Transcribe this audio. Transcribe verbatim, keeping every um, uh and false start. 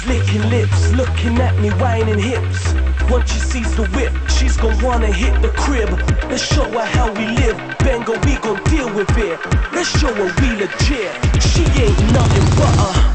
She's licking lips, looking at me, whining hips. Once she sees the whip, she's gon' wanna hit the crib. Let's show her how we live, Benga, we gon' deal with it. Let's show her we legit. She ain't nothing but a